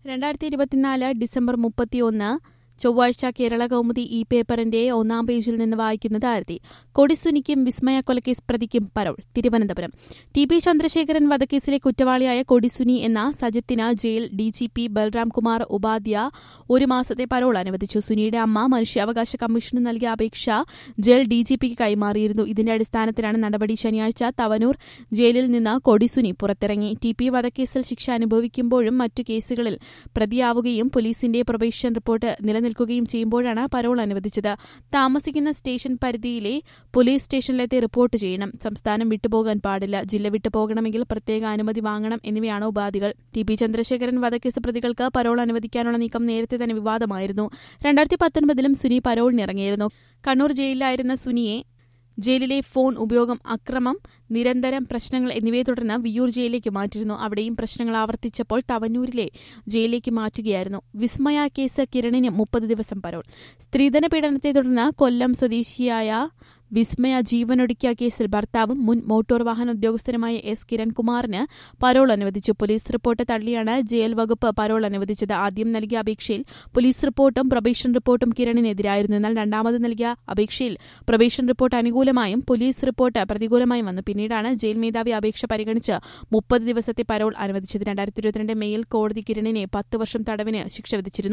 2024 December 31 ചൊവ്വാഴ്ച കേരള കൗമുദി ഈ പേപ്പറിന്റെ ഒന്നാം പേജിൽ നിന്ന് വായിക്കുന്നത് ആരതി. കൊടിസുനിക്കും വിസ്മയ കൊലക്കേസ് പ്രതിക്കും പരോൾ. തിരുവനന്തപുരം. ടി.പി. ചന്ദ്രശേഖരൻ വധക്കേസിലെ കുറ്റവാളിയായ കൊടിസുനി എന്ന സജിത്തിന് ജയിൽ ഡിജിപി ബൽറാം കുമാർ ഉപാധ്യ 1 മാസത്തെ പരോൾ അനുവദിച്ചു. സുനിയുടെ അമ്മ മനുഷ്യാവകാശ കമ്മീഷന് നൽകിയ അപേക്ഷ ജയിൽ ഡിജിപിക്ക് കൈമാറിയിരുന്നു. ഇതിന്റെ അടിസ്ഥാനത്തിലാണ് നടപടി. ശനിയാഴ്ച തവനൂർ ജയിലിൽ നിന്ന് കൊടിസുനി പുറത്തിറങ്ങി. ടി.പി. വധക്കേസിൽ ശിക്ഷ അനുഭവിക്കുമ്പോഴും മറ്റു കേസുകളിൽ പ്രതിയാവുകയും പോലീസിന്റെ പ്രൊബേഷൻ റിപ്പോർട്ട് നിൽക്കുകയും ചെയ്യുമ്പോഴാണ് പരോൾ അനുവദിച്ചത്. താമസിക്കുന്ന സ്റ്റേഷൻ പരിധിയിലെ പോലീസ് സ്റ്റേഷനിലെത്തി റിപ്പോർട്ട് ചെയ്യണം. സംസ്ഥാനം വിട്ടുപോകാൻ പാടില്ല. ജില്ല വിട്ടുപോകണമെങ്കിൽ പ്രത്യേക അനുമതി വാങ്ങണം എന്നിവയാണ് ഉപാധികൾ. ടി.പി. ചന്ദ്രശേഖരൻ വധക്കേസ് പ്രതികൾക്ക് പരോൾ അനുവദിക്കാനുള്ള നീക്കം നേരത്തെ തന്നെ വിവാദമായിരുന്നു. 2019 സുനി പരോളിനിറങ്ങിയിരുന്നു. കണ്ണൂർ ജയിലിലായിരുന്ന സുനിയെ ജയിലിലെ ഫോൺ ഉപയോഗം, അക്രമം, നിരന്തരം പ്രശ്നങ്ങൾ എന്നിവയെ തുടർന്ന് വിയ്യൂർ ജയിലിലേക്ക് മാറ്റിയിരുന്നു. അവിടെയും പ്രശ്നങ്ങൾ ആവർത്തിച്ചപ്പോൾ തവനൂരിലെ ജയിലിലേക്ക് മാറ്റുകയായിരുന്നു. വിസ്മയ കേസ് കിരണിന് 30 ദിവസം പരോൾ. സ്ത്രീധന പീഡനത്തെ തുടർന്ന് കൊല്ലം സ്വദേശിയായ വിസ്മയ ജീവനൊടുക്കിയ കേസിൽ ഭർത്താവും മുൻ മോട്ടോർ വാഹന ഉദ്യോഗസ്ഥനുമായ എസ് കിരൺകുമാറിന് പരോൾ അനുവദിച്ചു. പോലീസ് റിപ്പോർട്ട് തള്ളിയാണ് ജയിൽ വകുപ്പ് പരോൾ അനുവദിച്ചത്. ആദ്യം നൽകിയ അപേക്ഷയിൽ പോലീസ് റിപ്പോർട്ടും പ്രൊബേഷൻ റിപ്പോർട്ടും കിരണിനെതിരായിരുന്നു. എന്നാൽ രണ്ടാമത് നൽകിയ അപേക്ഷയിൽ പ്രൊബേഷൻ റിപ്പോർട്ട് അനുകൂലമായും പോലീസ് റിപ്പോർട്ട് പ്രതികൂലമായും വന്നു. പിന്നീടാണ് ജയിൽ മേധാവി അപേക്ഷ പരിഗണിച്ച് 30 ദിവസത്തെ പരോൾ അനുവദിച്ചത്. 2022 മെയിൽ കോടതി കിരണിനെ 10 വർഷം തടവിന് ശിക്ഷ വിധിച്ചിരുന്നു.